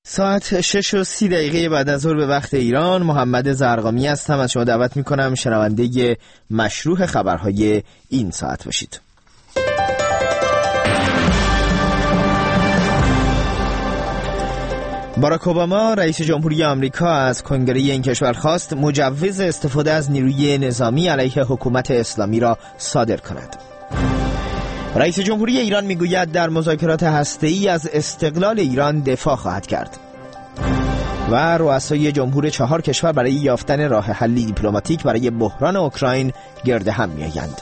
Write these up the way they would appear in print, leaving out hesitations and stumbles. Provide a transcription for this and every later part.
ساعت 6:30 بعد از ظهر به وقت ایران. محمد زرقامی هستم. از شما دعوت میکنم شنونده مشروح خبرهای این ساعت باشید. باراک اوباما رئیس جمهوری آمریکا از کنگره این کشور خواست مجوز استفاده از نیروی نظامی علیه حکومت اسلامی را صادر کند. رئیس جمهوری ایران میگوید در مذاکرات هسته‌ای از استقلال ایران دفاع خواهد کرد. و رؤسای جمهور 4 کشور برای یافتن راه حلی دیپلماتیک برای بحران اوکراین گرد هم می‌آیند.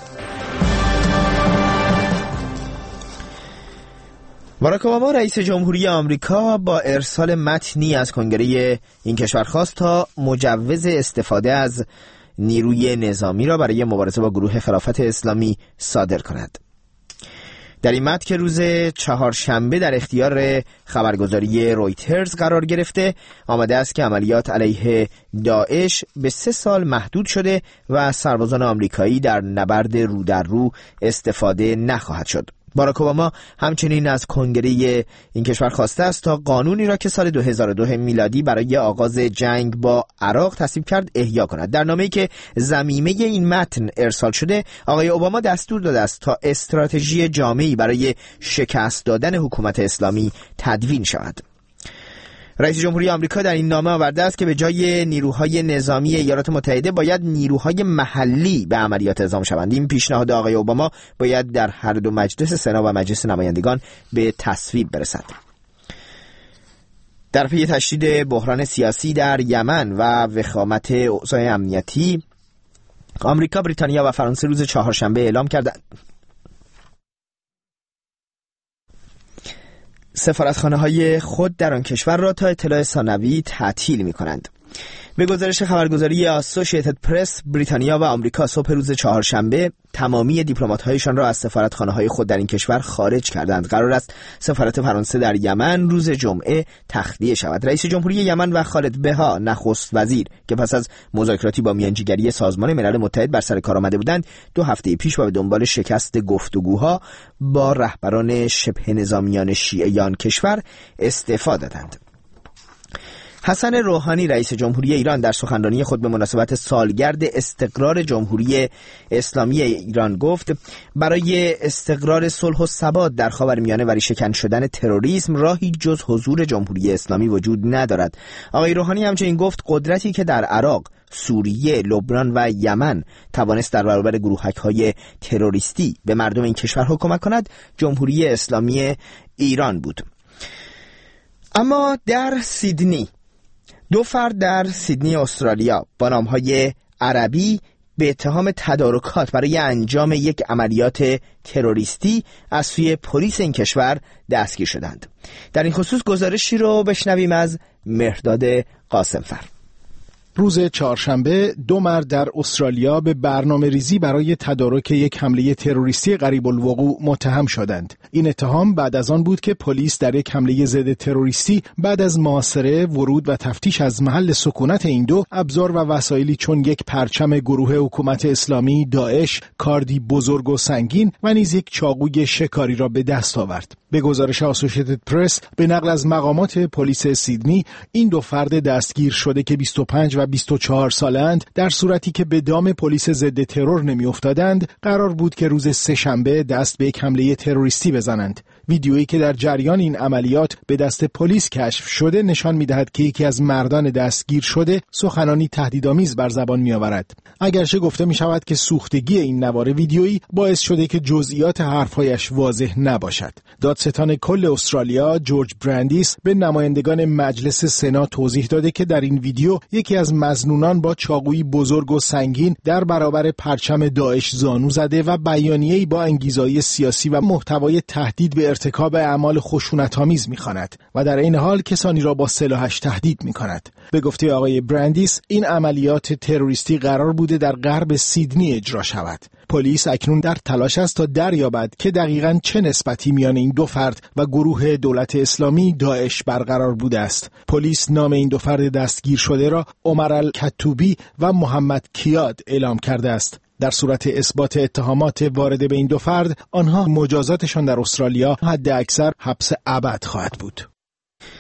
باراک اوباما رئیس جمهوری آمریکا با ارسال متنی از کنگره این کشور خواست تا مجوز استفاده از نیروی نظامی را برای مبارزه با گروه خلافت اسلامی صادر کند. در این متن که روز چهارشنبه در اختیار خبرگزاری رویترز قرار گرفته، آمده است که عملیات علیه داعش به 3 سال محدود شده و سربازان آمریکایی در نبرد رو در رو استفاده نخواهد شد. باراک اوباما همچنین از کنگره این کشور خواسته است تا قانونی را که سال 2002 میلادی برای آغاز جنگ با عراق تصویب کرد احیا کند. در نامه‌ای که ضمیمه این متن ارسال شده، آقای اوباما دستور داده است تا استراتژی جامعی برای شکست دادن حکومت اسلامی تدوین شود. رئیس جمهوری آمریکا در این نامه آورده است که به جای نیروهای نظامی ایالات متحده باید نیروهای محلی به عملیات اعزام شوند. این پیشنهاد آقای اوباما باید در هر دو مجلس سنا و مجلس نمایندگان به تصویب برسد. در پی تشدید بحران سیاسی در یمن و وخامت اوضاع امنیتی، آمریکا، بریتانیا و فرانسه روز چهارشنبه اعلام کردند سفارتخانه‌های خود در آن کشور را تا اطلاع ثانوی تعطیل می‌کنند. به گزارش خبرگزاری آسوشییتد پرس، بریتانیا و آمریکا صبح روز چهارشنبه تمامی دیپلمات‌هایشان را از سفارتخانه‌های خود در این کشور خارج کردند. قرار است سفارت فرانسه در یمن روز جمعه تخلیه شود. رئیس جمهوری یمن و خالد بها، نخست وزیر که پس از مذاکراتی با میانجیگری سازمان ملل متحد بر سر کار آمده بودند، 2 هفته پیش و به دنبال شکست گفتگوها با رهبران شبه نظامیان شیعه آن کشور استعفا دادند. حسن روحانی رئیس جمهوری ایران در سخنرانی خود به مناسبت سالگرد استقرار جمهوری اسلامی ایران گفت برای استقرار صلح و ثبات در خاورمیانه و ریشه‌کن شدن تروریسم راهی جز حضور جمهوری اسلامی وجود ندارد. آقای روحانی همچنین گفت قدرتی که در عراق، سوریه، لبنان و یمن توانست در برابر گروهک‌های تروریستی به مردم این کشور حکومت کند، جمهوری اسلامی ایران بود. اما در سیدنی 2 فرد در سیدنی استرالیا با نام‌های عربی به اتهام تدارکات برای انجام یک عملیات تروریستی از سوی پلیس این کشور دستگیر شدند. در این خصوص گزارشی رو بشنویم از مهرداد قاسمفر. روز چهارشنبه 2 مرد در استرالیا به برنامه ریزی برای تدارک یک حمله تروریستی قریب الوقوع متهم شدند. این اتهام بعد از آن بود که پلیس در یک حمله ضد تروریستی بعد از محاصره، ورود و تفتیش از محل سکونت این 2 ابزار و وسایلی چون یک پرچم گروه حکومت اسلامی، داعش، کاردی بزرگ و سنگین و نیز یک چاقوی شکاری را به دست آورد. به گزارش آسوشییتد پرس به نقل از مقامات پلیس سیدنی، این 2 فرد دستگیر شده که 25 و 24 سالند در صورتی که به دام پلیس ضد ترور نمی افتادند قرار بود که روز سه‌شنبه دست به یک حمله تروریستی بزنند. ویدیویی که در جریان این عملیات به دست پلیس کشف شده نشان می‌دهد که یکی از مردان دستگیر شده سخنانی تهدیدآمیز بر زبان می‌آورد. اگرچه گفته می‌شود که سوختگی این نوار ویدیویی باعث شده که جزئیات حرف‌هایش واضح نباشد. دادستان کل استرالیا جورج براندیس به نمایندگان مجلس سنا توضیح داده که در این ویدیو یکی از مظنونان با چاقویی بزرگ و سنگین در برابر پرچم داعش زانو زده و بیانیه‌ای با انگیزهای سیاسی و محتوای تهدید به ارتکاب اعمال خشونت‌آمیز می‌خواند و در این حال کسانی را با سلاحش تهدید می‌کند. به گفته آقای براندیس، این عملیات تروریستی قرار بوده در غرب سیدنی اجرا شود. پلیس اکنون در تلاش است تا دریابد که دقیقاً چه نسبتی میان این 2 فرد و گروه دولت اسلامی داعش برقرار بوده است. پلیس نام این 2 فرد دستگیر شده را عمر الکتوبی و محمد کیاد اعلام کرده است. در صورت اثبات اتهامات وارده به این 2 فرد، آنها مجازاتشان در استرالیا حد اکثر حبس ابد خواهد بود.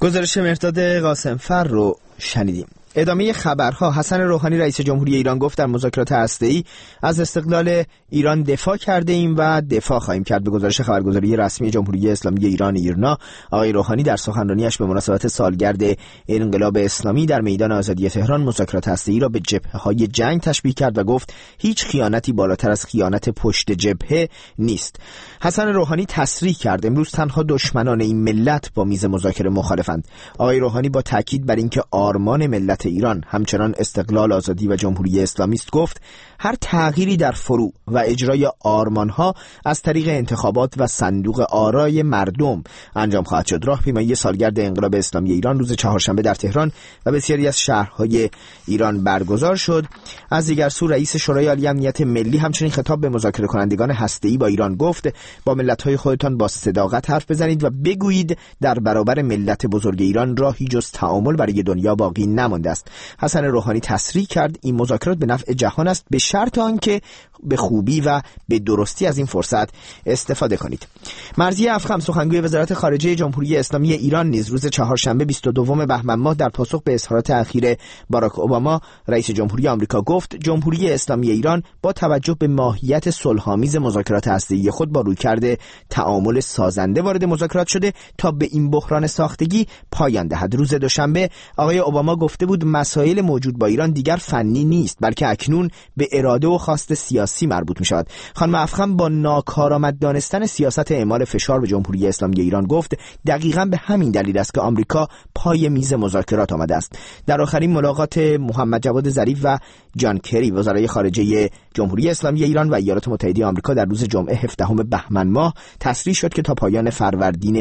گزارش مرداد قاسمفر رو شنیدیم. ادامه خبرها. حسن روحانی رئیس جمهوری ایران گفت در مذاکرات هسته‌ای از استقلال ایران دفاع کرده ایم و دفاع خواهیم کرد. به گزارش خبرگزاری رسمی جمهوری اسلامی ایران ایرنا، آقای روحانی در سخنرانیش به مناسبت سالگرد انقلاب اسلامی در میدان آزادی تهران مذاکرات هسته‌ای را به جبهه‌های جنگ تشبیه کرد و گفت هیچ خیانتی بالاتر از خیانت پشت جبهه نیست. حسن روحانی تصریح کرد امروز تنها دشمنان این ملت با میز مذاکره مخالفند. آقای روحانی با تاکید بر اینکه آرمان ملت ایران همچنان استقلال، آزادی و جمهوری اسلامی است گفت هر تغییری در فروع و اجرای آرمانها از طریق انتخابات و صندوق آرای مردم انجام خواهد شد. راهپیمایی سالگرد انقلاب اسلامی ایران روز چهارشنبه در تهران و بسیاری از شهرهای ایران برگزار شد. از دیگر سو رئیس شورای عالی امنیت ملی همچنین خطاب به مذاکره کنندگان هسته‌ای با ایران گفت با ملت‌های خودتان با صداقت حرف بزنید و بگویید در برابر ملت بزرگ ایران راهی جز تعامل برای دنیا باقی نمانده است. حسن روحانی تصریح کرد این مذاکرات به نفع جهان است به شرط آنکه به خوبی و به درستی از این فرصت استفاده کنید. مرضی افخم سخنگوی وزارت خارجه جمهوری اسلامی ایران نیز روز چهارشنبه 22 بهمن ماه در پاسخ به اظهارات اخیر باراک اوباما رئیس جمهوری آمریکا گفت جمهوری اسلامی ایران با توجه به ماهیت صلح‌آمیز مذاکرات هسته‌ای خود با رویکرد تعامل سازنده وارد مذاکرات شده تا به این بحران ساختگی پایان دهد. روز دوشنبه آقای اوباما گفته بود مسائل موجود با ایران دیگر فنی نیست بلکه اکنون به اراده و خواست سیاسی مربوط می شود. خانم افخم با ناکارآمد دانستن سیاست اعمال فشار به جمهوری اسلامی ایران گفت دقیقاً به همین دلیل است که آمریکا پای میز مذاکرات آمده است. در آخرین ملاقات محمد جواد ظریف و جان کری وزرای خارجه جمهوری اسلامی ایران و ایالات متحده آمریکا در روز جمعه 17 بهمن ماه تصریح شد که تا پایان فروردین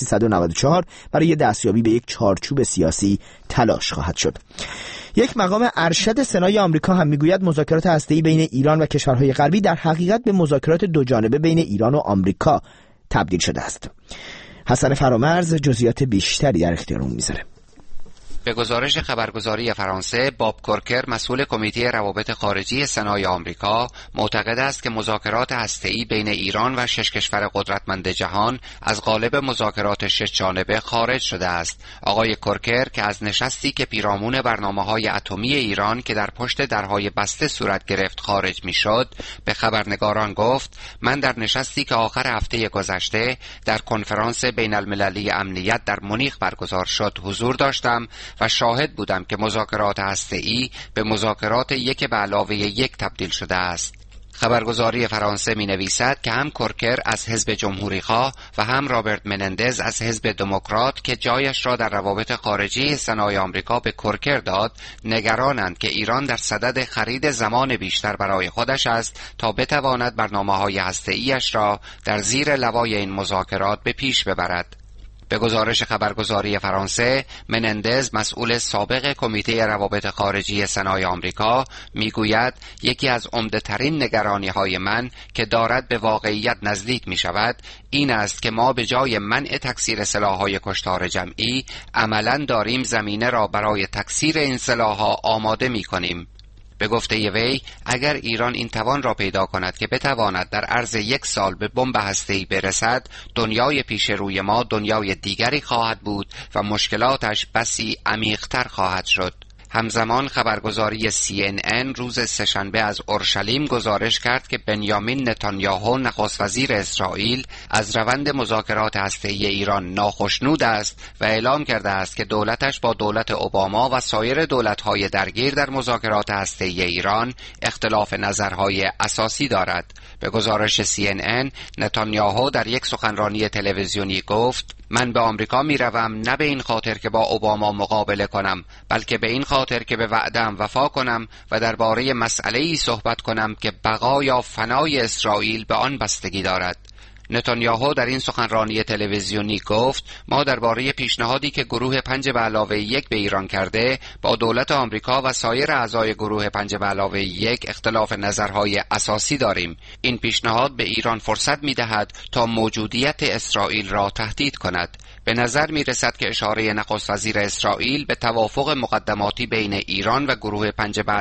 1394 برای دستیابی به یک چارچوب سیاسی تلاش خواهد شد. یک مقام ارشد سنای آمریکا هم میگوید مذاکرات هسته‌ای بین ایران و کشورهای غربی در حقیقت به مذاکرات دو جانبه بین ایران و آمریکا تبدیل شده است. حسن فرامرز جزئیات بیشتری در اختیار اون میذاره. به گزارش خبرگزاری فرانسه، باب کورکر مسئول کمیته روابط خارجی سنای آمریکا معتقد است که مذاکرات هسته‌ای بین ایران و 6 کشور قدرتمند جهان از قالب مذاکرات 6 جانبه خارج شده است. آقای کورکر که از نشستی که پیرامون برنامه‌های اتمی ایران که در پشت درهای بسته صورت گرفت خارج می‌شد، به خبرنگاران گفت من در نشستی که آخر هفته گذشته در کنفرانس بین‌المللی امنیت در مونیخ برگزار شد حضور داشتم و شاهد بودم که مذاکرات هسته‌ای به مذاکرات 1+1 تبدیل شده است. خبرگزاری فرانسه می نویسد که هم کورکر از حزب جمهوری‌خواه و هم رابرت منندز از حزب دموکرات که جایش را در روابط خارجی سنای آمریکا به کورکر داد، نگرانند که ایران در صدد خرید زمان بیشتر برای خودش است تا بتواند برنامه‌های هسته‌ایش را در زیر لوای این مذاکرات به پیش ببرد. به گزارش خبرگزاری فرانسه، منندز مسئول سابق کمیته روابط خارجی سنای آمریکا میگوید یکی از عمده‌ترین نگرانی‌های من که دارد به واقعیت نزدیک می‌شود این است که ما به جای منع تکثیر سلاح‌های کشتار جمعی عملاً داریم زمینه را برای تکثیر این سلاح‌ها آماده می‌کنیم. به گفته وی اگر ایران این توان را پیدا کند که بتواند در عرض 1 سال به بمب هسته‌ای برسد، دنیای پیش روی ما دنیای دیگری خواهد بود و مشکلاتش بسی عمیق‌تر خواهد شد. همزمان خبرگزاری CNN روز سه‌شنبه از اورشلیم گزارش کرد که بنیامین نتانیاهو نخست وزیر اسرائیل از روند مذاکرات هسته‌ای ایران ناخشنود است و اعلام کرده است که دولتش با دولت اوباما و سایر دولت‌های درگیر در مذاکرات هسته‌ای ایران اختلاف نظرهای اساسی دارد. به گزارش CNN نتانیاهو در یک سخنرانی تلویزیونی گفت من به آمریکا میروم نه به این خاطر که با اوباما مقابله کنم، بلکه به این خاطر که به وعده‌ام وفا کنم و درباره مسئله‌ای صحبت کنم که بقا یا فنای اسرائیل به آن بستگی دارد. نتانیاهو در این سخنرانی تلویزیونی گفت ما درباره پیشنهادی که گروه 5+1 به ایران کرده با دولت آمریکا و سایر اعضای گروه 5+1 اختلاف نظرهای اساسی داریم. این پیشنهاد به ایران فرصت می‌دهد تا موجودیت اسرائیل را تهدید کند. به نظر می رسد که اشاره نخست وزیر اسرائیل به توافق مقدماتی بین ایران و گروه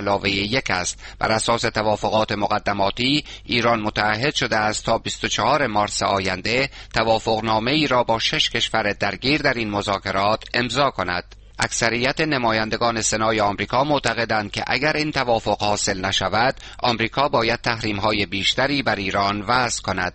5+1 است. بر اساس توافقات مقدماتی ایران متعهد شده است تا 24 مارس مارس آینده توافقنامه‌ای را با 6 کشور درگیر در این مذاکرات امضا کند. اکثریت نمایندگان سنای آمریکا معتقدند که اگر این توافق حاصل نشود، آمریکا باید تحریم‌های بیشتری بر ایران وضع کند.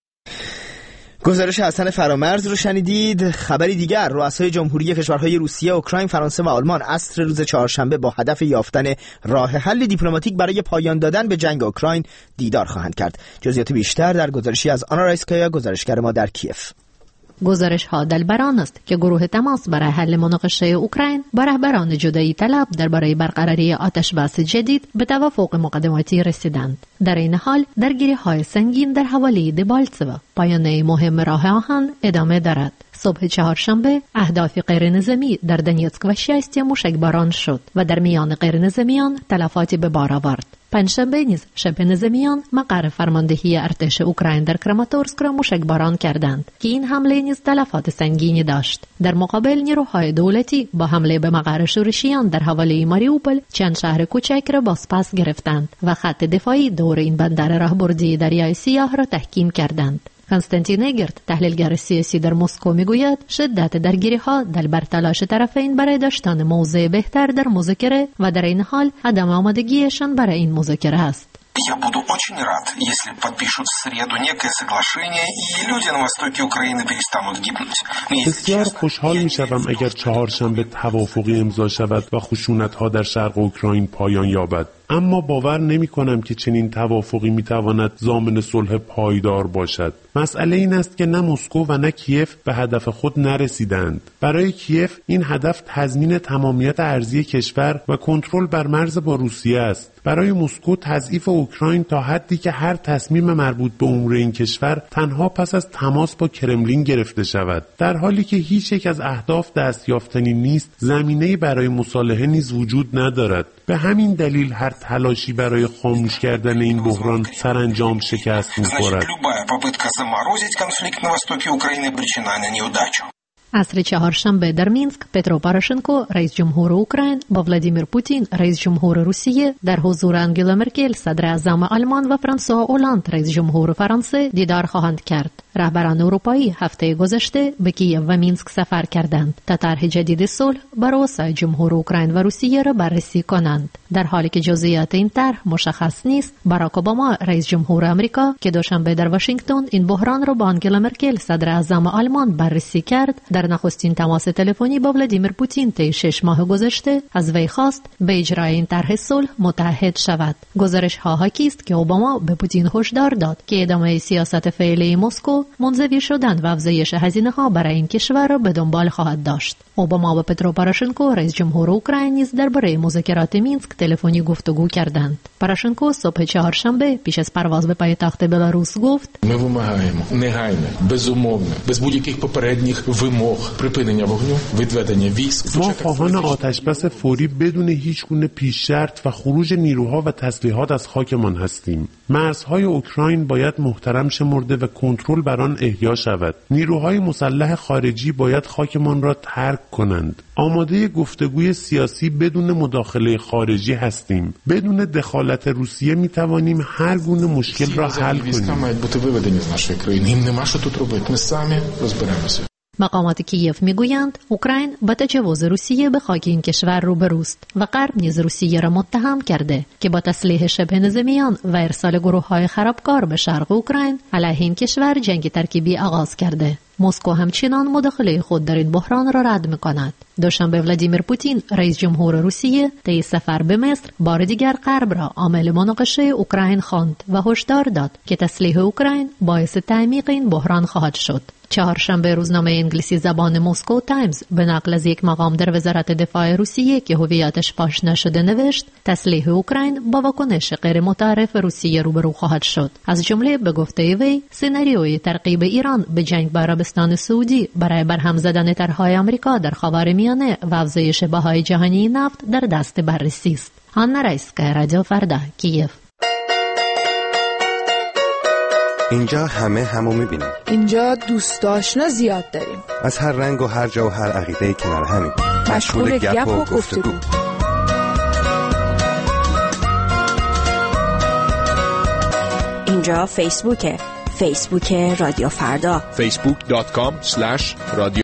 گزارش حسن فرامرز رو شنیدید. خبری دیگر: رؤسای جمهوری کشورهای روسیه، اوکراین، فرانسه و آلمان عصر روز چهارشنبه با هدف یافتن راه حل دیپلماتیک برای پایان دادن به جنگ اوکراین دیدار خواهند کرد. جزئیات بیشتر در گزارشی از آنا رایسکایا، گزارشگر ما در کیف. گزارش ها دلبران است که گروه تماس برای حل مناقشه اوکراین با رهبران جدایی طلب درباره برقراری آتش بس جدید به توافق مقدماتی رسیدند. در این حال درگیری های سنگین در حوالی دبالتسو، پایانه مهم راه آهن، ادامه دارد. صبح چهارشنبه اهداف غیرنظامی در دنیتسک و شایستی موشکباران شد و در میان غیرنظامیان تلفاتی به بار آورد. پنجشنبه نیز شبه نظامیان مقر فرماندهی ارتش اوکراین در کراماتورسک را موشکباران کردند که این حمله نیز تلفات سنگینی داشت. در مقابل نیروهای دولتی با حمله به مقر شورشیان در حوالی ماریوپل چند شهر کوچک را بازپس گرفتند و خط دفاعی دور این بندر راهبردی دریای سیاه را تحکیم کردند. کنستانتین اگرت، تحلیلگر سیاسی در مسکو، میگوید شدت درگیری‌ها در تلاش طرفین برای داشتن موضع بهتر در مذاکره و در این حال عدم آمادگیشان برای این مذاکره است. Я буду очень рад, если подпишут в среду некое соглашение и люди на востоке Украины перестанут гибнуть. بسیار خوشحال می‌شوم اگر چهارشنبه توافقی امضا شود و خشونت‌ها در شرق اوکراین پایان یابد. اما باور نمی‌کنم که چنین توافقی می‌تواند ضامن صلح پایدار باشد. مسئله این است که نه مسکو و نه کیف به هدف خود نرسیدند. برای کیف این هدف تضمین تمامیت ارضی کشور و کنترل بر مرز با روسیه است. برای مسکو تضعیف اوکراین تا حدی که هر تصمیم مربوط به امور این کشور تنها پس از تماس با کرملین گرفته شود. در حالی که هیچ یک از اهداف دستیافتنی نیست، زمینه‌ای برای مصالحه نیز وجود ندارد. به همین دلیل هر تلاشی برای خاموش کردن این بحران سرانجام شکست می‌خورد. عصر چهارشنبه در مینسک، پترو پاروشنکو، رئیس جمهور اوکراین، با ولادیمیر پوتین، رئیس جمهور روسیه، در حضور آنگلا مرکل، صدر اعظم آلمان و فرانسوا اولند، رئیس جمهور فرانسه، دیدار خواهند کرد. رهبران اروپایی هفته گذشته به کیف و مینسک سفر کردند تا طرح جدید صلح برای رؤسای جمهور اوکراین و روسیه را بررسی کنند. در حالی که جزئیات این طرح مشخص نیست، باراک اوباما، رئیس جمهور آمریکا، که دوشنبه در واشنگتن این بحران را با آنگلا مرکل، صدر اعظم آلمان، بررسی کرد، در نخستین تماس تلفنی با ولادیمیر پوتین طی 6 ماه گذشته از وی خواست به اجرای این طرح صلح متحد شود. گزارش ها حاکی است که اوباما به پوتین هشدار داد که ادامه سیاست فعلی مسکو منزوی شدن و افزایش هزینه ها برای این کشور را به دنبال خواهد داشت. اوباما و پترو پاروشنکو، رئیس جمهور اوکراین، نیز درباره مذاکرات مینسک تلفنی گفتگو کردند. پاروشنکو صبح چهارشنبه پیش از پرواز به پایتخت بلاروس گفت: Ми вимагаємо негайне, безумовне, без будь-яких попередніх вимог припинення вогню, відведення військ. ما خواهان آتشبس فوری بدون هیچ گونه پیش شرط و خروج نیروها و تسلیحات از خاکمان هستیم. مرزهای اوکراین باید محترم شمرده و کنترل بر آن احیا شود. نیروهای مسلح خارجی باید خاکمان را ترک کنند. آماده گفتگوی سیاسی بدون مداخله خارجی هستیم. بدون دخالت روسیه می توانیم هر گونه مشکل را حل کنیم. مقامات کیف میگویند اوکراین با تجاوز روسیه به خاک این کشور روبروست و غرب نیز روسیه را متهم کرده که با تسلیح شبه نظامیان و ارسال گروه‌های خرابکار به شرق اوکراین علیه این کشور جنگ ترکیبی آغاز کرده. مسکو همچنان مداخله خود در این بحران را رد می‌کند. دوشنبه ولادیمیر پوتین، رئیس جمهور روسیه، طی سفر به مصر بار دیگر غرب را عامل مناقشه اوکراین خواند و هشدار داد که تسلیح اوکراین باعث تعمیق این بحران خواهد شد. چهارشنبه روزنامه انگلیسی زبان مسکو تایمز به نقل از یک مقام در وزارت دفاع روسیه که هویتش فاش نشده نوشت: تسلیح اوکراین با واکنش غیر متعارف روسیه روبرو خواهد شد. از جمله به گفته وی سناریوی ترغیب ایران به جنگ با عربستان سعودی برای برهم زدن طرح‌های آمریکا در خاورمیانه و افزایش بهای جهانی نفت در دست بررسی است. آنا رایسکایا، رادیو فردا، کیف. اینجا همو میبینیم. اینجا دوست آشنا زیاد داریم. از هر رنگ و هر جا و هر عقیده کنار همیم. مشغول گپ و گفتگو. اینجا فیسبوکه. فیسبوک رادیو فردا facebook.com/رادیو